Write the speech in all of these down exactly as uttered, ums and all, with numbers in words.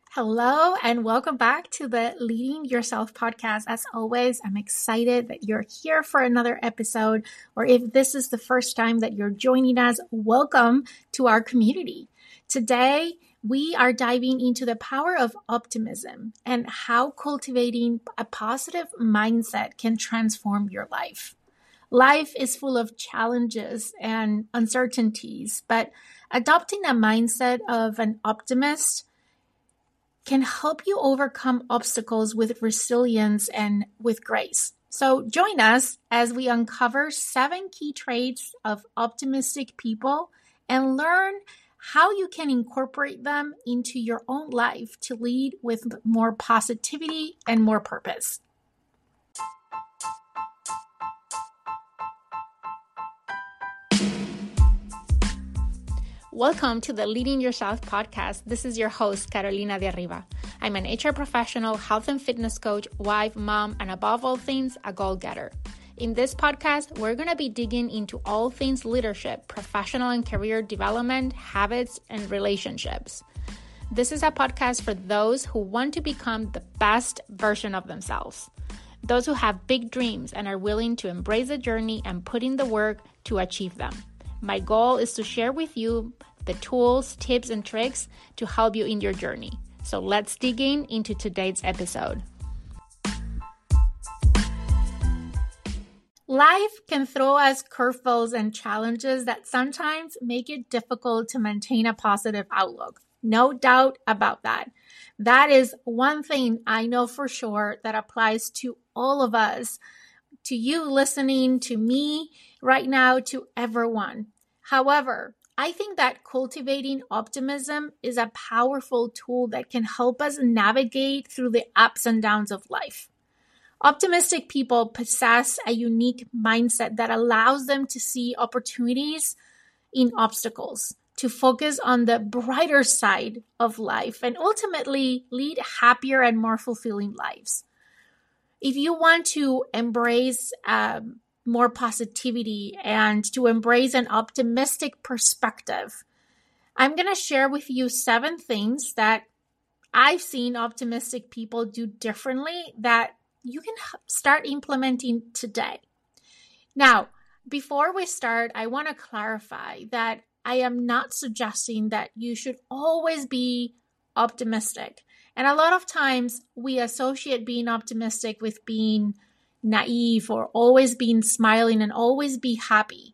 Hello and welcome back to the Leading Yourself podcast. As always, I'm excited that you're here for another episode, or if this is the first time that you're joining us, welcome to our community. Today, we are diving into the power of optimism and how cultivating a positive mindset can transform your life. Life is full of challenges and uncertainties, but adopting a mindset of an optimist can help you overcome obstacles with resilience and with grace. So join us as we uncover seven key traits of optimistic people and learn how you can incorporate them into your own life to lead with more positivity and more purpose. Welcome to the Leading Yourself podcast. This is your host, Carolina de Arriba. I'm an H R professional, health and fitness coach, wife, mom, and above all things, a goal-getter. In this podcast, we're going to be digging into all things leadership, professional and career development, habits, and relationships. This is a podcast for those who want to become the best version of themselves. Those who have big dreams and are willing to embrace the journey and put in the work to achieve them. My goal is to share with you the tools, tips, and tricks to help you in your journey. So let's dig in into today's episode. Life can throw us curveballs and challenges that sometimes make it difficult to maintain a positive outlook. No doubt about that. That is one thing I know for sure that applies to all of us, to you listening, to me right now, to everyone. However, I think that cultivating optimism is a powerful tool that can help us navigate through the ups and downs of life. Optimistic people possess a unique mindset that allows them to see opportunities in obstacles, to focus on the brighter side of life, and ultimately lead happier and more fulfilling lives. If you want to embrace um, more positivity and to embrace an optimistic perspective, I'm going to share with you seven things that I've seen optimistic people do differently that you can start implementing today. Now, before we start, I want to clarify that I am not suggesting that you should always be optimistic. And a lot of times we associate being optimistic with being naive or always being smiling and always be happy.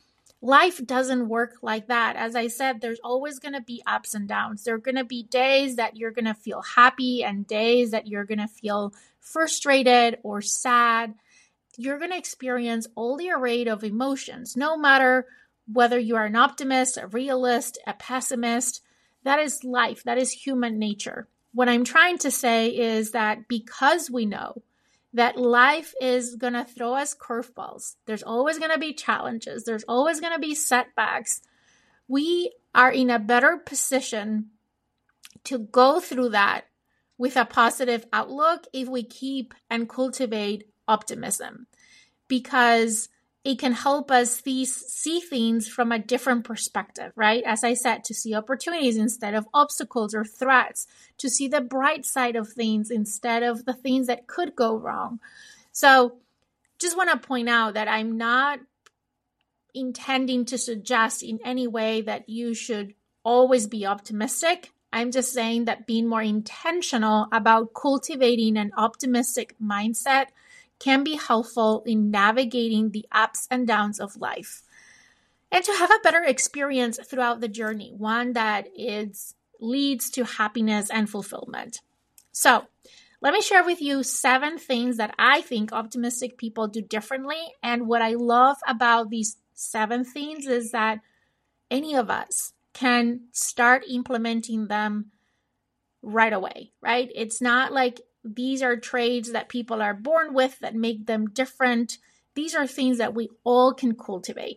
Life doesn't work like that. As I said, there's always going to be ups and downs. There are going to be days that you're going to feel happy and days that you're going to feel frustrated or sad. You're going to experience all the array of emotions, no matter whether you are an optimist, a realist, a pessimist. That is life. That is human nature. What I'm trying to say is that because we know that life is going to throw us curveballs, there's always going to be challenges, there's always going to be setbacks, we are in a better position to go through that with a positive outlook if we keep and cultivate optimism, because it can help us see things from a different perspective, right? As I said, to see opportunities instead of obstacles or threats, to see the bright side of things instead of the things that could go wrong. So just want to point out that I'm not intending to suggest in any way that you should always be optimistic. I'm just saying that being more intentional about cultivating an optimistic mindset can be helpful in navigating the ups and downs of life and to have a better experience throughout the journey, one that is leads to happiness and fulfillment. So let me share with you seven things that I think optimistic people do differently. And what I love about these seven things is that any of us can start implementing them right away, right? It's not like these are traits that people are born with that make them different. These are things that we all can cultivate.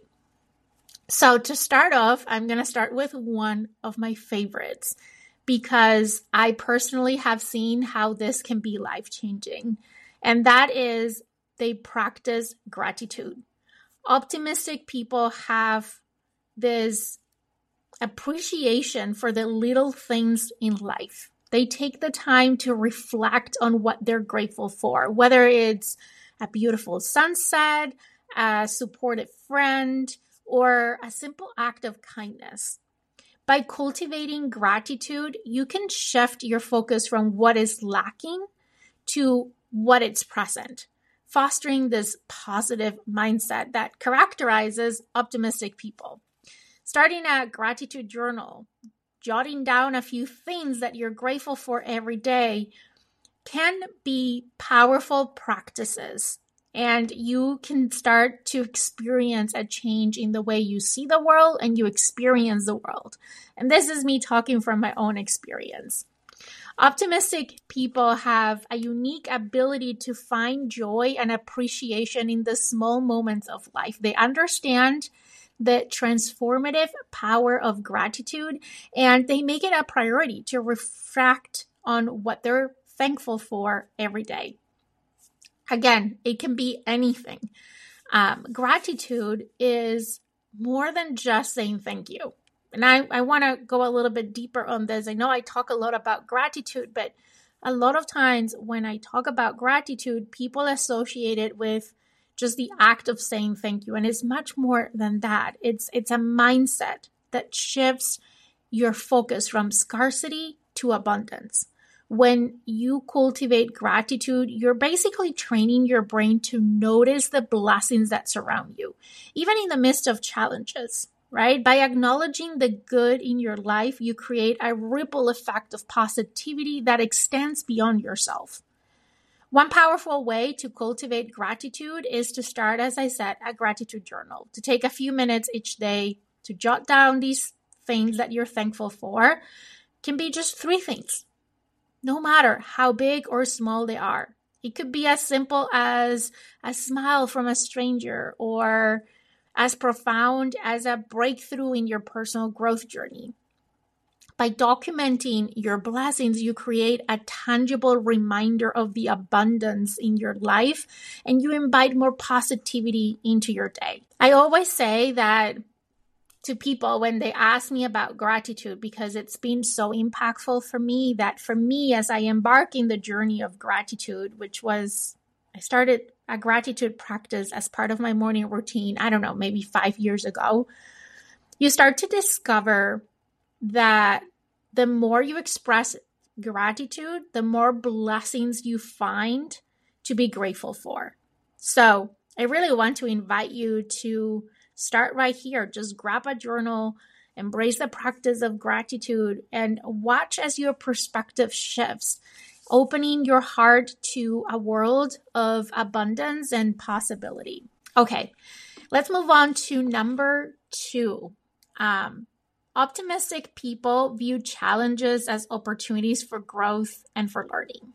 So to start off, I'm going to start with one of my favorites because I personally have seen how this can be life-changing. And that is they practice gratitude. Optimistic people have this appreciation for the little things in life. they take the time to reflect on what they're grateful for, whether it's a beautiful sunset, a supportive friend, or a simple act of kindness. By cultivating gratitude, you can shift your focus from what is lacking to what is present, fostering this positive mindset that characterizes optimistic people. Starting a gratitude journal, jotting down a few things that you're grateful for every day can be powerful practices. And you can start to experience a change in the way you see the world and you experience the world. And this is me talking from my own experience. Optimistic people have a unique ability to find joy and appreciation in the small moments of life. They understand the transformative power of gratitude, and they make it a priority to reflect on what they're thankful for every day. Again, it can be anything. Um, gratitude is more than just saying thank you. And I, I want to go a little bit deeper on this. I know I talk a lot about gratitude, but a lot of times when I talk about gratitude, people associate it with just the act of saying thank you. And it's much more than that. It's, it's a mindset that shifts your focus from scarcity to abundance. When you cultivate gratitude, you're basically training your brain to notice the blessings that surround you, even in the midst of challenges, right? By acknowledging the good in your life, you create a ripple effect of positivity that extends beyond yourself. One powerful way to cultivate gratitude is to start, as I said, a gratitude journal, to take a few minutes each day to jot down these things that you're thankful for. It can be just three things. No matter how big or small they are. It could be as simple as a smile from a stranger or as profound as a breakthrough in your personal growth journey. By documenting your blessings, you create a tangible reminder of the abundance in your life and you invite more positivity into your day. I always say that to people when they ask me about gratitude, because it's been so impactful for me, that for me, as I embark in the journey of gratitude, which was, I started a gratitude practice as part of my morning routine, I don't know, maybe five years ago, you start to discover that the more you express gratitude, the more blessings you find to be grateful for. So I really want to invite you to start right here. Just grab a journal, embrace the practice of gratitude, and watch as your perspective shifts, opening your heart to a world of abundance and possibility. Okay, let's move on to number two. Um, optimistic people view challenges as opportunities for growth and for learning.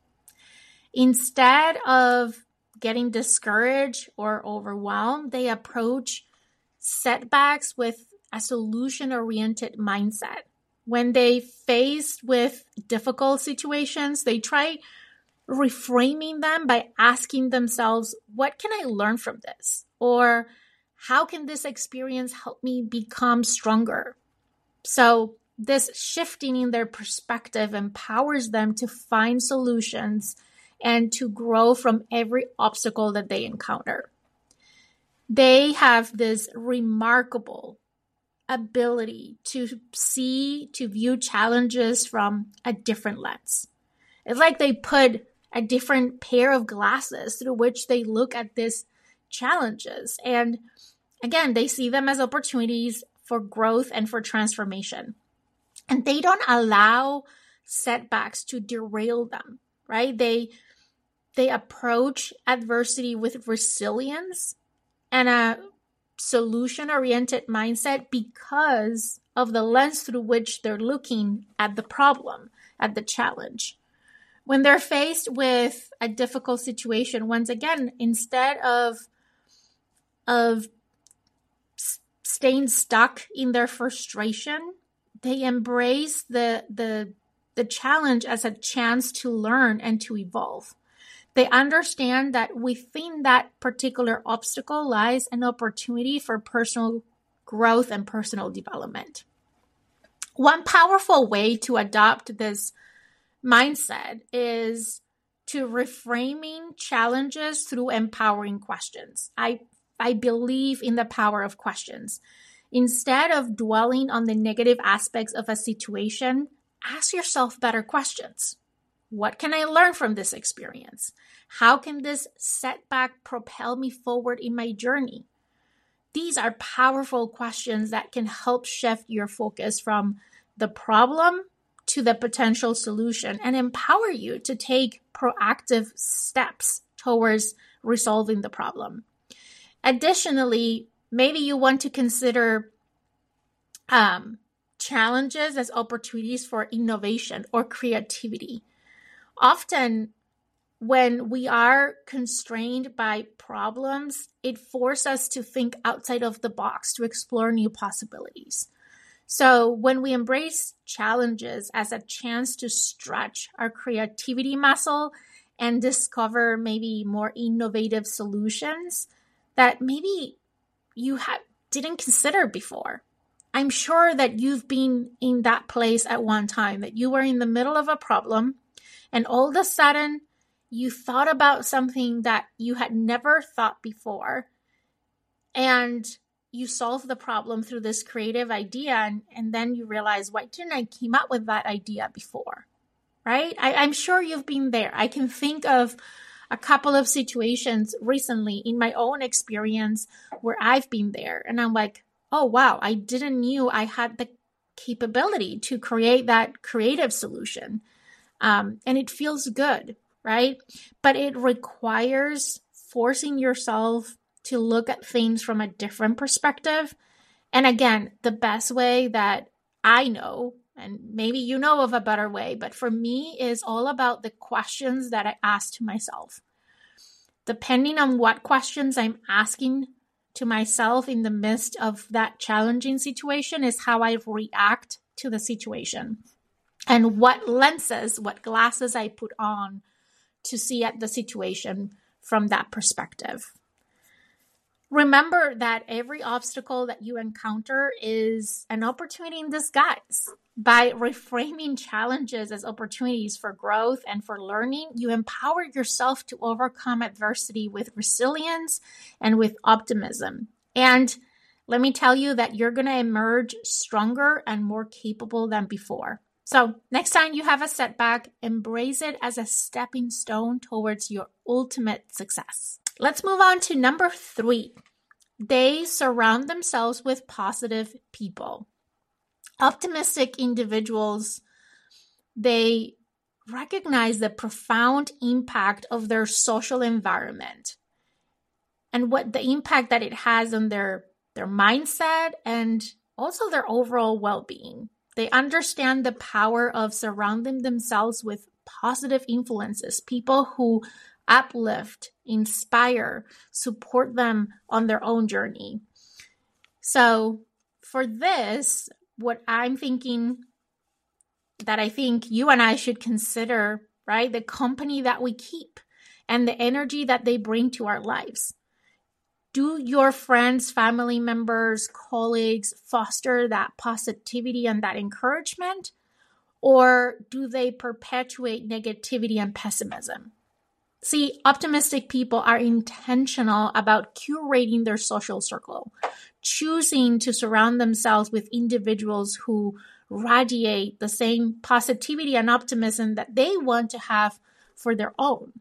Instead of getting discouraged or overwhelmed, they approach setbacks with a solution-oriented mindset. When they faced with difficult situations, they try reframing them by asking themselves, what can I learn from this? Or how can this experience help me become stronger? So this shifting in their perspective empowers them to find solutions and to grow from every obstacle that they encounter. They have this remarkable ability to see, to view challenges from a different lens. It's like they put a different pair of glasses through which they look at these challenges. And again, they see them as opportunities for growth and for transformation. And they don't allow setbacks to derail them, right? They, they approach adversity with resilience and a solution-oriented mindset because of the lens through which they're looking at the problem, at the challenge. When they're faced with a difficult situation, once again, instead of, of staying stuck in their frustration, they embrace the, the, the challenge as a chance to learn and to evolve. They understand that within that particular obstacle lies an opportunity for personal growth and personal development. One powerful way to adopt this mindset is to reframing challenges through empowering questions. I, I believe in the power of questions. Instead of dwelling on the negative aspects of a situation, ask yourself better questions. What can I learn from this experience? How can this setback propel me forward in my journey? These are powerful questions that can help shift your focus from the problem to the potential solution and empower you to take proactive steps towards resolving the problem. Additionally, maybe you want to consider um, challenges as opportunities for innovation or creativity. Often, when we are constrained by problems, it forces us to think outside of the box to explore new possibilities. So when we embrace challenges as a chance to stretch our creativity muscle and discover maybe more innovative solutions that maybe you ha- didn't consider before. I'm sure that you've been in that place at one time, that you were in the middle of a problem and all of a sudden you thought about something that you had never thought before, and you solve the problem through this creative idea, and, and then you realize, why didn't I came up with that idea before, right? I, I'm sure you've been there. I can think of a couple of situations recently in my own experience where I've been there, and I'm like, oh, wow, I didn't knew I had the capability to create that creative solution. Um, and it feels good, right? But it requires forcing yourself to look at things from a different perspective. And again, the best way that I know, and maybe you know of a better way, but for me is all about the questions that I ask to myself. Depending on what questions I'm asking to myself in the midst of that challenging situation is how I react to the situation. And what lenses, what glasses I put on to see at the situation from that perspective. Remember that every obstacle that you encounter is an opportunity in disguise. By reframing challenges as opportunities for growth and for learning, you empower yourself to overcome adversity with resilience and with optimism. And let me tell you that you're going to emerge stronger and more capable than before. So next time you have a setback, embrace it as a stepping stone towards your ultimate success. Let's move on to number three. They surround themselves with positive people. Optimistic individuals, they recognize the profound impact of their social environment and what the impact that it has on their, their mindset and also their overall well-being. They understand the power of surrounding themselves with positive influences, people who uplift, inspire, support them on their own journey. So for this, what I'm thinking that I think you and I should consider, right? The company that we keep and the energy that they bring to our lives. Do your friends, family members, colleagues foster that positivity and that encouragement? Or do they perpetuate negativity and pessimism? See, optimistic people are intentional about curating their social circle, choosing to surround themselves with individuals who radiate the same positivity and optimism that they want to have for their own.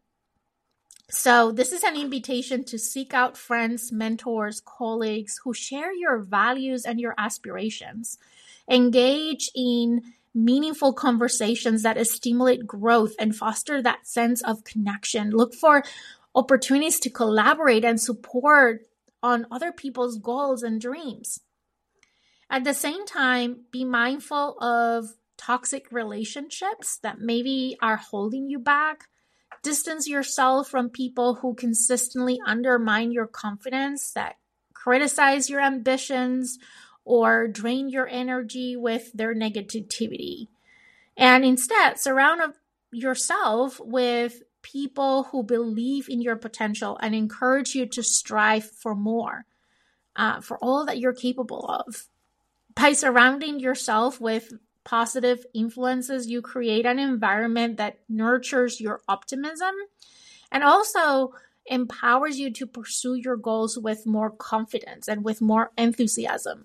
So this is an invitation to seek out friends, mentors, colleagues who share your values and your aspirations. Engage in meaningful conversations that stimulate growth and foster that sense of connection. Look for opportunities to collaborate and support on other people's goals and dreams. At the same time, be mindful of toxic relationships that maybe are holding you back. Distance yourself from people who consistently undermine your confidence, that criticize your ambitions, or drain your energy with their negativity. And instead, surround yourself with people who believe in your potential and encourage you to strive for more, uh, for all that you're capable of. By surrounding yourself with positive influences. You create an environment that nurtures your optimism and also empowers you to pursue your goals with more confidence and with more enthusiasm.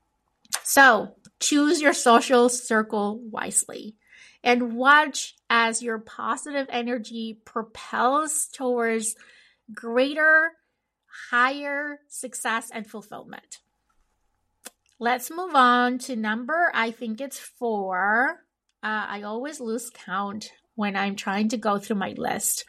So choose your social circle wisely and watch as your positive energy propels towards greater, higher success and fulfillment. Let's move on to number, I think it's four. Uh, I always lose count when I'm trying to go through my list.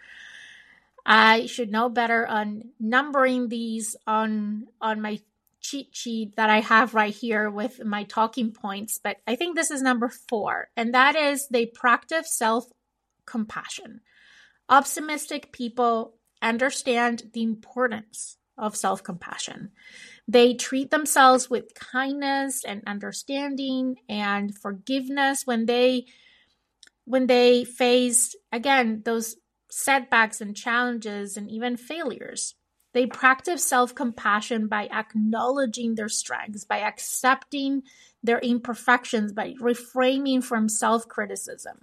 I should know better on numbering these on, on my cheat sheet that I have right here with my talking points, but I think this is number four, and that is they practice self-compassion. Optimistic people understand the importance of self-compassion. They treat themselves with kindness and understanding and forgiveness when they when they face, again, those setbacks and challenges and even failures. They practice self-compassion by acknowledging their strengths, by accepting their imperfections, by refraining from self-criticism.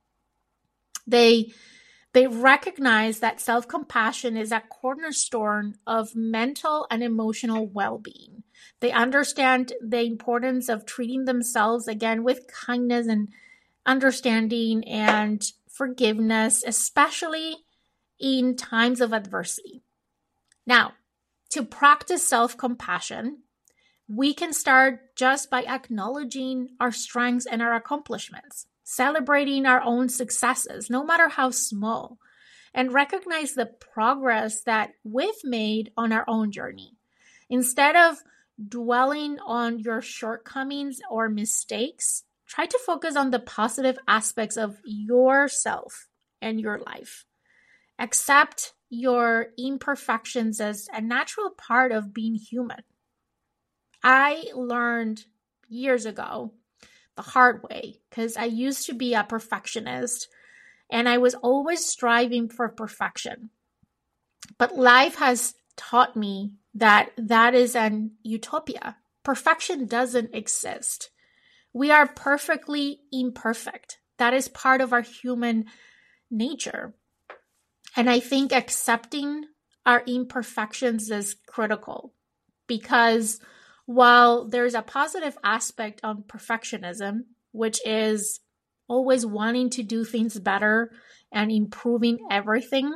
They They recognize that self-compassion is a cornerstone of mental and emotional well-being. They understand the importance of treating themselves, again, with kindness and understanding and forgiveness, especially in times of adversity. Now, to practice self-compassion, we can start just by acknowledging our strengths and our accomplishments, celebrating our own successes, no matter how small, and recognize the progress that we've made on our own journey. Instead of dwelling on your shortcomings or mistakes, try to focus on the positive aspects of yourself and your life. Accept your imperfections as a natural part of being human. I learned years ago the hard way because I used to be a perfectionist and I was always striving for perfection. But life has taught me that that is an utopia. Perfection doesn't exist. We are perfectly imperfect. That is part of our human nature. And I think accepting our imperfections is critical because while there's a positive aspect on perfectionism, which is always wanting to do things better and improving everything,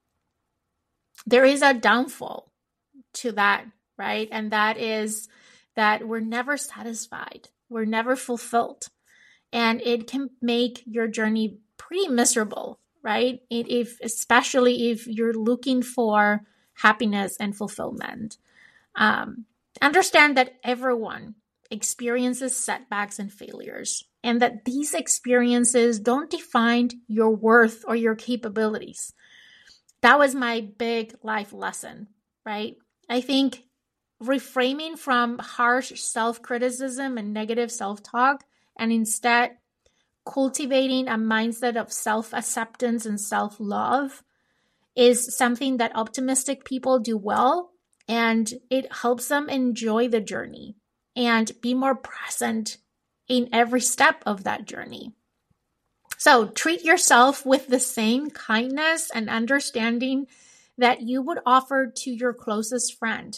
there is a downfall to that, right? And that is that we're never satisfied. We're never fulfilled. And it can make your journey pretty miserable, right? It, if, especially if you're looking for happiness and fulfillment. Um, understand that everyone experiences setbacks and failures, and that these experiences don't define your worth or your capabilities. That was my big life lesson, right? I think reframing from harsh self-criticism and negative self-talk and instead cultivating a mindset of self-acceptance and self-love is something that optimistic people do well, and it helps them enjoy the journey and be more present in every step of that journey. So treat yourself with the same kindness and understanding that you would offer to your closest friend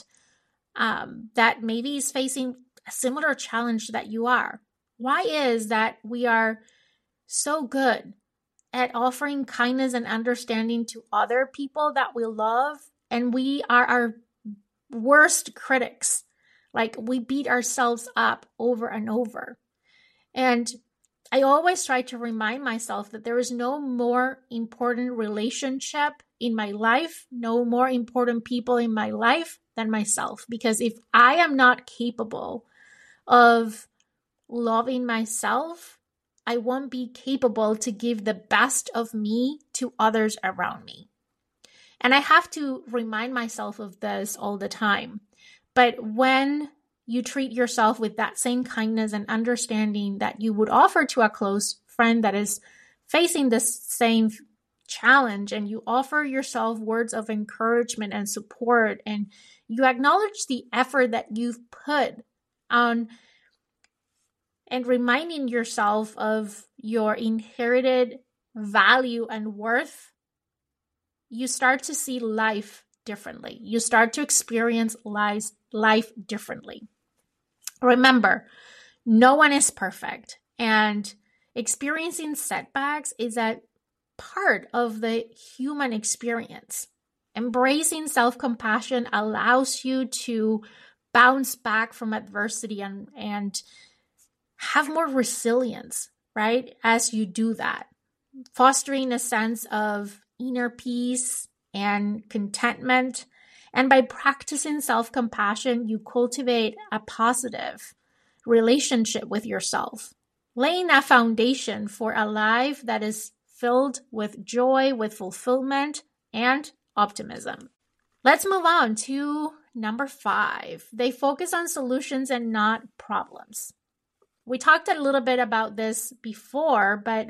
um, that maybe is facing a similar challenge that you are. Why is that we are so good at offering kindness and understanding to other people that we love, and we are our worst critics? Like, we beat ourselves up over and over. And I always try to remind myself that there is no more important relationship in my life, no more important people in my life than myself. Because if I am not capable of loving myself, I won't be capable to give the best of me to others around me. And I have to remind myself of this all the time. But when you treat yourself with that same kindness and understanding that you would offer to a close friend that is facing this same challenge, and you offer yourself words of encouragement and support, and you acknowledge the effort that you've put on and reminding yourself of your inherited value and worth, you start to see life differently. You start to experience life, life differently. Remember, no one is perfect, and experiencing setbacks is a part of the human experience. Embracing self-compassion allows you to bounce back from adversity and, and have more resilience, right? As you do that, fostering a sense of inner peace and contentment. And by practicing self-compassion, you cultivate a positive relationship with yourself, laying a foundation for a life that is filled with joy, with fulfillment, and optimism. Let's move on to number five. They focus on solutions and not problems. We talked a little bit about this before, but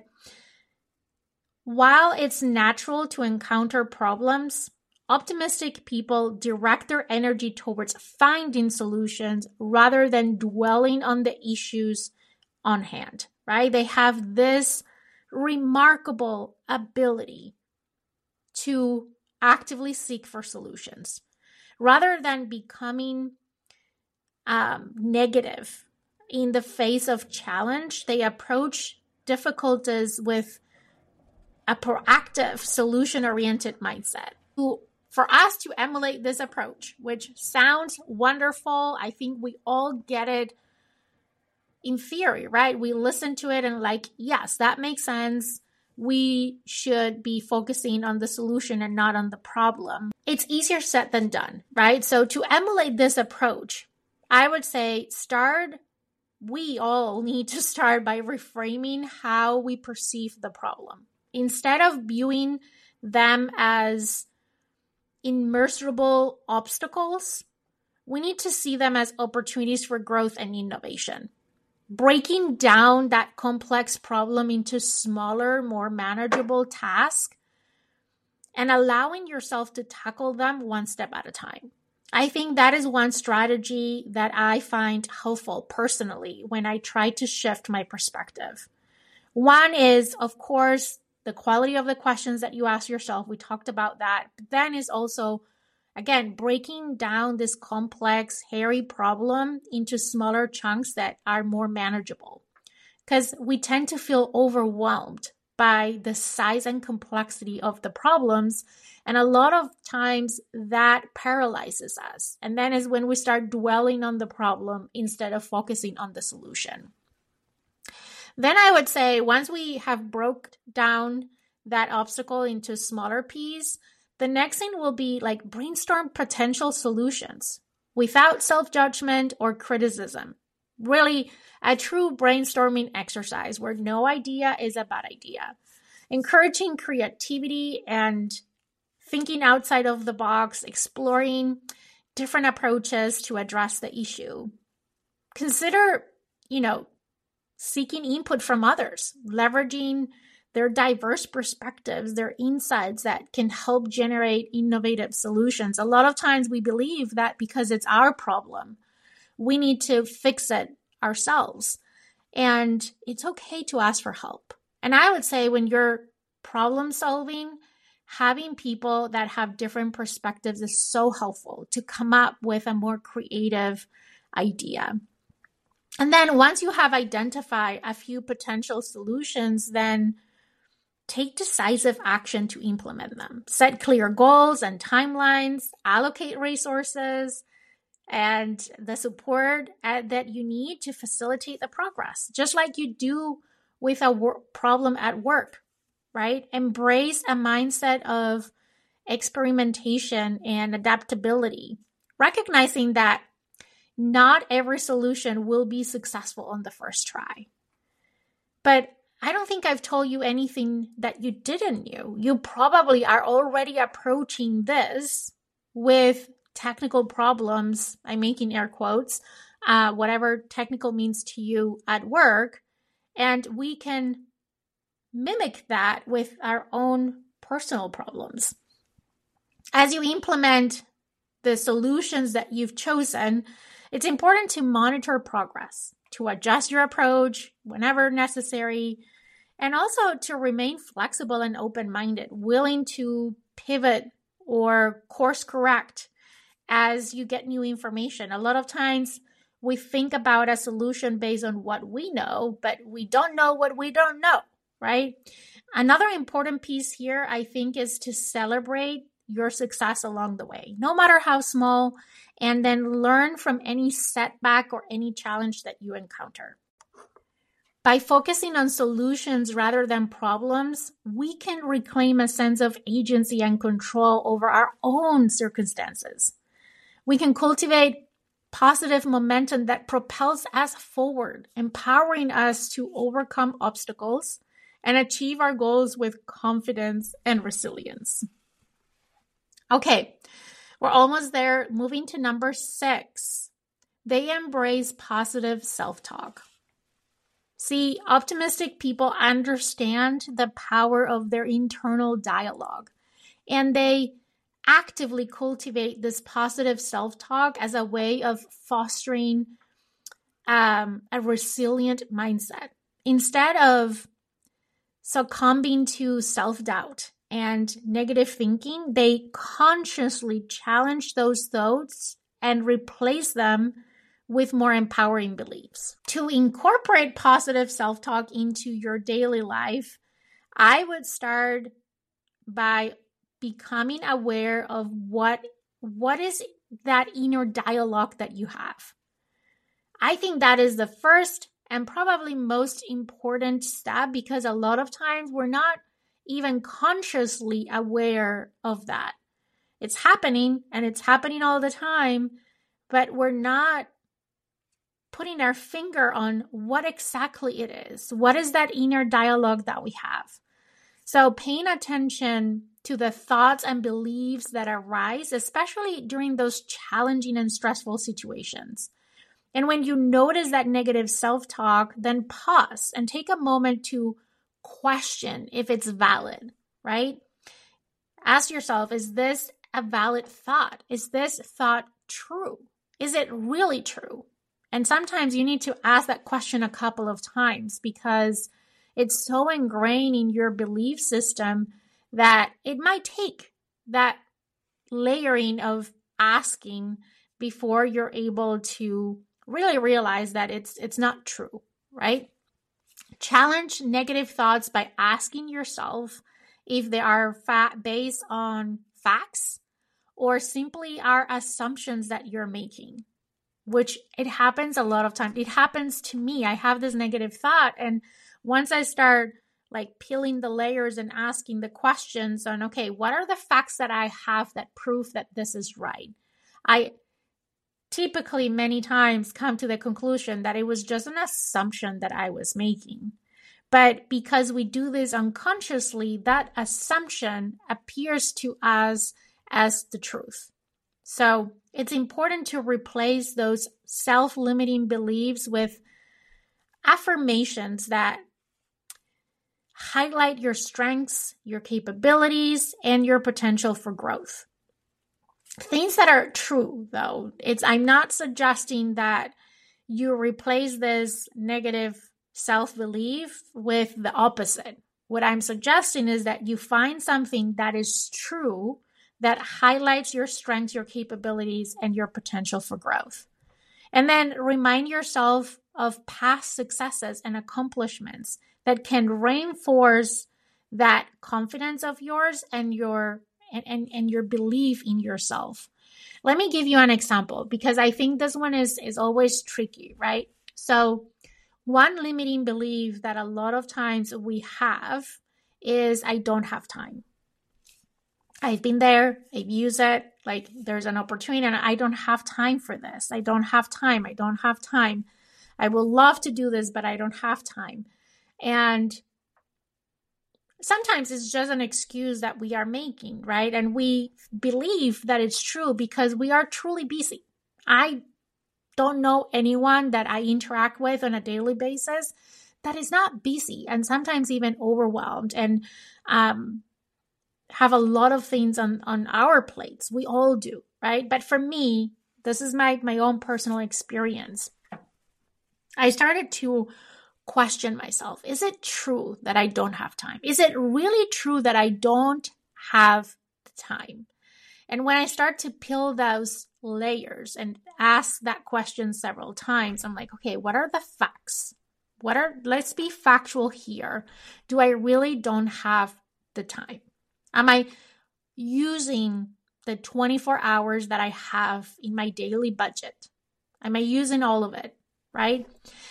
while it's natural to encounter problems, optimistic people direct their energy towards finding solutions rather than dwelling on the issues on hand, right? They have this remarkable ability to actively seek for solutions rather than becoming um, negative in the face of challenge. They approach difficulties with a proactive, solution-oriented mindset. For us to emulate this approach, which sounds wonderful, I think we all get it in theory, right? We listen to it and like, yes, that makes sense. We should be focusing on the solution and not on the problem. It's easier said than done, right? So to emulate this approach, I would say start, we all need to start by reframing how we perceive the problem. Instead of viewing them as immeasurable obstacles, we need to see them as opportunities for growth and innovation. Breaking down that complex problem into smaller, more manageable tasks and allowing yourself to tackle them one step at a time. I think that is one strategy that I find helpful personally when I try to shift my perspective. One is, of course, the quality of the questions that you ask yourself. We talked about that. But then is also, again, breaking down this complex, hairy problem into smaller chunks that are more manageable. Because we tend to feel overwhelmed by the size and complexity of the problems. And a lot of times that paralyzes us. And then is when we start dwelling on the problem instead of focusing on the solution. Then I would say once we have broke down that obstacle into smaller pieces, the next thing will be like brainstorm potential solutions without self-judgment or criticism. Really a true brainstorming exercise where no idea is a bad idea. Encouraging creativity and thinking outside of the box, exploring different approaches to address the issue. Consider, you know, seeking input from others, leveraging their diverse perspectives, their insights that can help generate innovative solutions. A lot of times we believe that because it's our problem, we need to fix it ourselves. And it's okay to ask for help. And I would say when you're problem solving, having people that have different perspectives is so helpful to come up with a more creative idea. And then once you have identified a few potential solutions, then take decisive action to implement them. Set clear goals and timelines, allocate resources, and the support that you need to facilitate the progress, just like you do with a work problem at work, right? Embrace a mindset of experimentation and adaptability, recognizing that not every solution will be successful on the first try. But I don't think I've told you anything that you didn't know. You probably are already approaching this with technical problems. I'm making air quotes, uh, whatever technical means to you at work. And we can mimic that with our own personal problems. As you implement the solutions that you've chosen, it's important to monitor progress to adjust your approach whenever necessary, and also to remain flexible and open-minded, willing to pivot or course correct as you get new information. A lot of times we think about a solution based on what we know, but we don't know what we don't know, right? Another important piece here, I think, is to celebrate your success along the way, no matter how small, and then learn from any setback or any challenge that you encounter. By focusing on solutions rather than problems, we can reclaim a sense of agency and control over our own circumstances. We can cultivate positive momentum that propels us forward, empowering us to overcome obstacles and achieve our goals with confidence and resilience. Okay, we're almost there. Moving to number six. They embrace positive self-talk. See, optimistic people understand the power of their internal dialogue, and they actively cultivate this positive self-talk as a way of fostering um, a resilient mindset. Instead of succumbing to self-doubt and negative thinking, they consciously challenge those thoughts and replace them with more empowering beliefs. To incorporate positive self-talk into your daily life, I would start by becoming aware of what, what is that inner dialogue that you have. I think that is the first and probably most important step, because a lot of times we're not even consciously aware of that. It's happening, and it's happening all the time, but we're not putting our finger on what exactly it is. What is that inner dialogue that we have? So paying attention to the thoughts and beliefs that arise, especially during those challenging and stressful situations. And when you notice that negative self-talk, then pause and take a moment to question if it's valid, right? Ask yourself, is this a valid thought? Is this thought true? Is it really true? And sometimes you need to ask that question a couple of times, because it's so ingrained in your belief system that it might take that layering of asking before you're able to really realize that it's it's not true, right? Challenge negative thoughts by asking yourself if they are fa- based on facts or simply are assumptions that you're making, which it happens a lot of times. It happens to me. I have this negative thought, and once I start like peeling the layers and asking the questions on, okay, what are the facts that I have that prove that this is right? I typically many times come to the conclusion that it was just an assumption that I was making. But because we do this unconsciously, that assumption appears to us as the truth. So it's important to replace those self-limiting beliefs with affirmations that highlight your strengths, your capabilities, and your potential for growth. Things that are true, though. It's I'm not suggesting that you replace this negative self-belief with the opposite. What I'm suggesting is that you find something that is true that highlights your strengths, your capabilities, and your potential for growth. And then remind yourself of past successes and accomplishments that can reinforce that confidence of yours and your and, and, and your belief in yourself. Let me give you an example, because I think this one is, is always tricky, right? So one limiting belief that a lot of times we have is I don't have time. I've been there, I've used it, like there's an opportunity and I don't have time for this. I don't have time. I don't have time. I would love to do this, but I don't have time. And sometimes it's just an excuse that we are making, right? And we believe that it's true because we are truly busy. I don't know anyone that I interact with on a daily basis that is not busy and sometimes even overwhelmed and um, have a lot of things on, on our plates. We all do, right? But for me, this is my, my own personal experience. I started to question myself. Is it true that I don't have time? Is it really true that I don't have the time? And when I start to peel those layers and ask that question several times, I'm like, okay, what are the facts? What are, let's be factual here. Do I really don't have the time? Am I using the twenty-four hours that I have in my daily budget? Am I using all of it, right?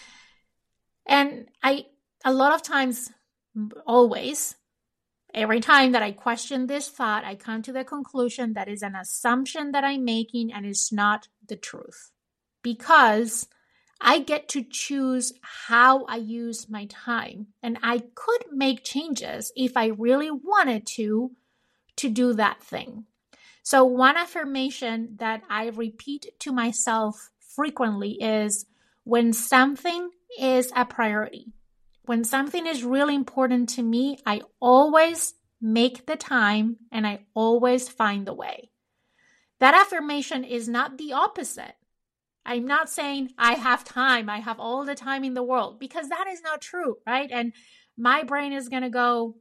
And I, a lot of times, always, every time that I question this thought, I come to the conclusion that is an assumption that I'm making and it's not the truth. Because I get to choose how I use my time. And I could make changes if I really wanted to, to do that thing. So one affirmation that I repeat to myself frequently is, when something is a priority, when something is really important to me, I always make the time and I always find the way. That affirmation is not the opposite. I'm not saying I have time, I have all the time in the world, because that is not true, right? And my brain is going to go,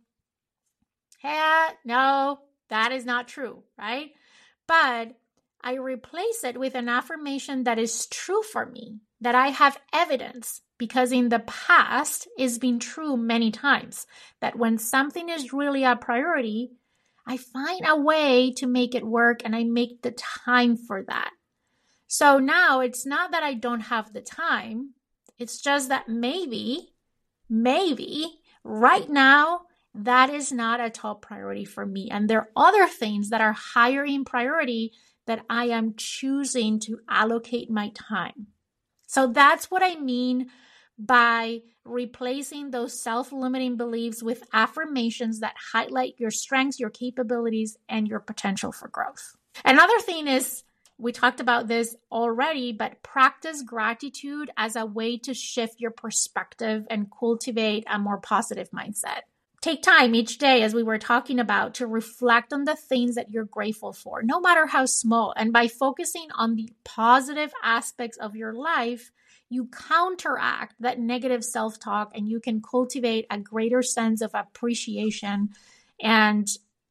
hey, no, that is not true, right? But I replace it with an affirmation that is true for me, that I have evidence, because in the past it's been true many times, that when something is really a priority, I find a way to make it work and I make the time for that. So now it's not that I don't have the time. It's just that maybe, maybe right now, that is not a top priority for me. And there are other things that are higher in priority that I am choosing to allocate my time. So that's what I mean by replacing those self-limiting beliefs with affirmations that highlight your strengths, your capabilities, and your potential for growth. Another thing is, we talked about this already, but practice gratitude as a way to shift your perspective and cultivate a more positive mindset. Take time each day, as we were talking about, to reflect on the things that you're grateful for, no matter how small. And by focusing on the positive aspects of your life, you counteract that negative self-talk and you can cultivate a greater sense of appreciation and,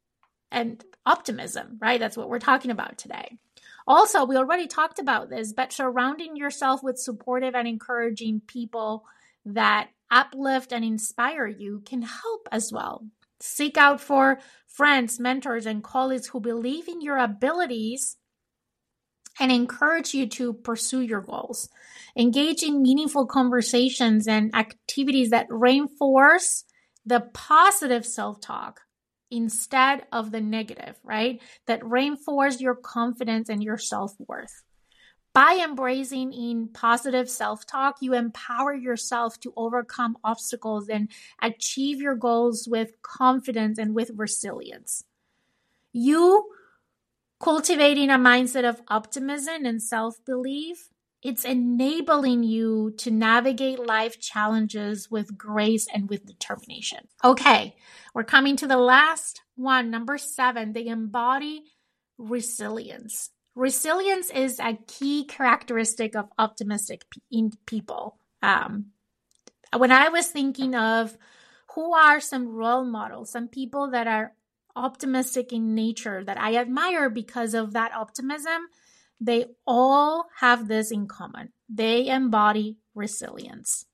and optimism, right? That's what we're talking about today. Also, we already talked about this, but surrounding yourself with supportive and encouraging people that uplift and inspire you can help as well. Seek out for friends, mentors, and colleagues who believe in your abilities and encourage you to pursue your goals. Engage in meaningful conversations and activities that reinforce the positive self-talk instead of the negative, right? That reinforce your confidence and your self-worth. By embracing in positive self-talk, you empower yourself to overcome obstacles and achieve your goals with confidence and with resilience. You cultivating a mindset of optimism and self-belief, it's enabling you to navigate life challenges with grace and with determination. Okay, we're coming to the last one, number seven, they embody resilience. Resilience is a key characteristic of optimistic people. Um, when I was thinking of who are some role models, some people that are optimistic in nature that I admire because of that optimism, they all have this in common. They embody resilience.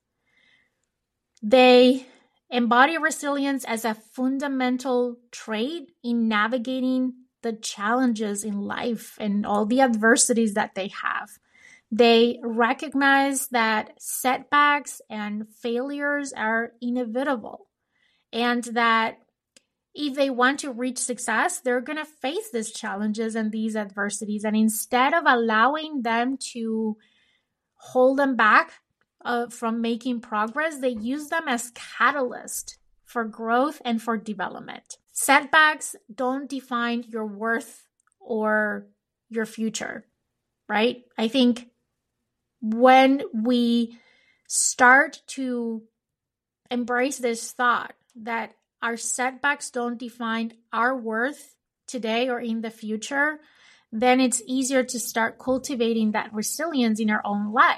They embody resilience as a fundamental trait in navigating the challenges in life and all the adversities that they have. They recognize that setbacks and failures are inevitable and that if they want to reach success, they're going to face these challenges and these adversities. And instead of allowing them to hold them back uh, from making progress, they use them as catalyst for growth and for development. Setbacks don't define your worth or your future, right? I think when we start to embrace this thought that our setbacks don't define our worth today or in the future, then it's easier to start cultivating that resilience in our own life.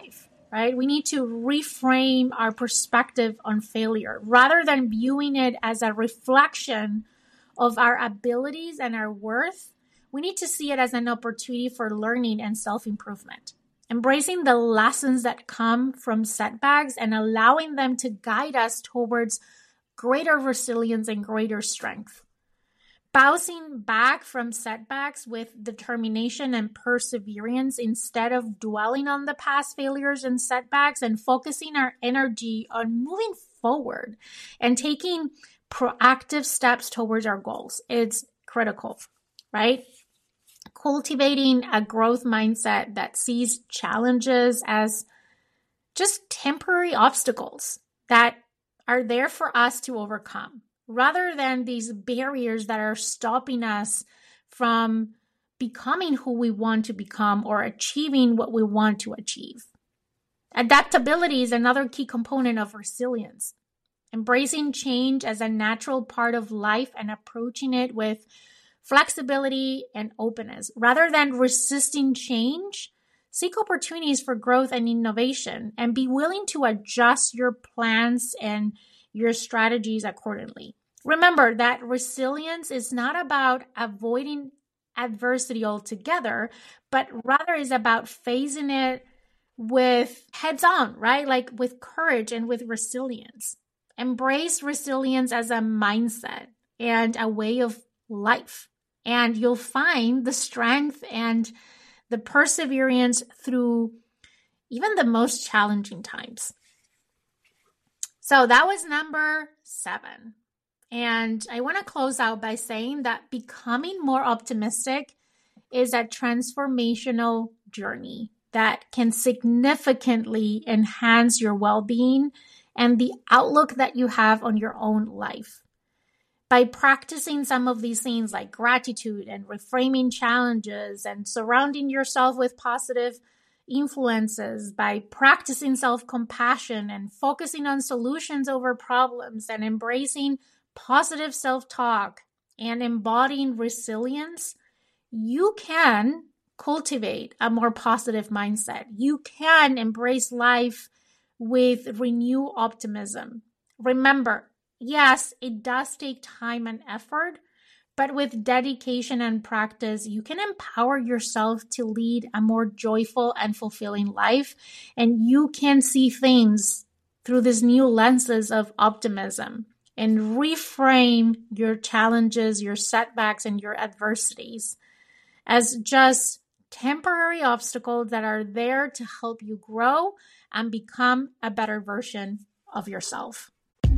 right? We need to reframe our perspective on failure rather than viewing it as a reflection of our abilities and our worth. We need to see it as an opportunity for learning and self-improvement. Embracing the lessons that come from setbacks and allowing them to guide us towards greater resilience and greater strength. Bouncing back from setbacks with determination and perseverance instead of dwelling on the past failures and setbacks, and focusing our energy on moving forward and taking proactive steps towards our goals. It's critical, right? Cultivating a growth mindset that sees challenges as just temporary obstacles that are there for us to overcome, rather than these barriers that are stopping us from becoming who we want to become or achieving what we want to achieve. Adaptability is another key component of resilience. Embracing change as a natural part of life and approaching it with flexibility and openness. Rather than resisting change, seek opportunities for growth and innovation, and be willing to adjust your plans and your strategies accordingly. Remember that resilience is not about avoiding adversity altogether, but rather is about facing it with heads on, right? Like with courage and with resilience. Embrace resilience as a mindset and a way of life. And you'll find the strength and the perseverance through even the most challenging times. So that was number seven. And I want to close out by saying that becoming more optimistic is a transformational journey that can significantly enhance your well-being and the outlook that you have on your own life. By practicing some of these things like gratitude and reframing challenges and surrounding yourself with positive influences, by practicing self-compassion and focusing on solutions over problems and embracing positive self-talk and embodying resilience, you can cultivate a more positive mindset. You can embrace life with renewed optimism. Remember, yes, it does take time and effort, but with dedication and practice, you can empower yourself to lead a more joyful and fulfilling life, and you can see things through these new lenses of optimism and reframe your challenges, your setbacks, and your adversities as just temporary obstacles that are there to help you grow and become a better version of yourself.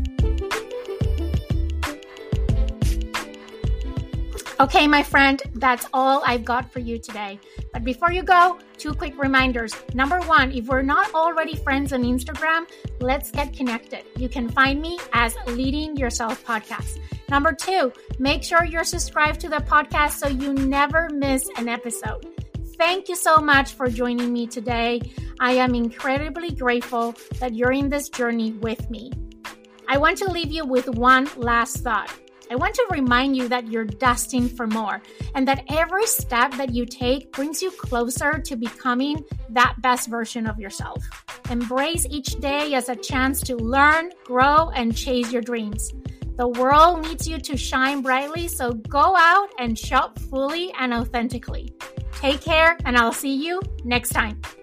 Okay, my friend, that's all I've got for you today. But before you go, two quick reminders. Number one, if we're not already friends on Instagram, let's get connected. You can find me as Leading Yourself Podcast. Number two, make sure you're subscribed to the podcast so you never miss an episode. Thank you so much for joining me today. I am incredibly grateful that you're in this journey with me. I want to leave you with one last thought. I want to remind you that you're destined for more and that every step that you take brings you closer to becoming that best version of yourself. Embrace each day as a chance to learn, grow, and chase your dreams. The world needs you to shine brightly, so go out and show up fully and authentically. Take care, and I'll see you next time.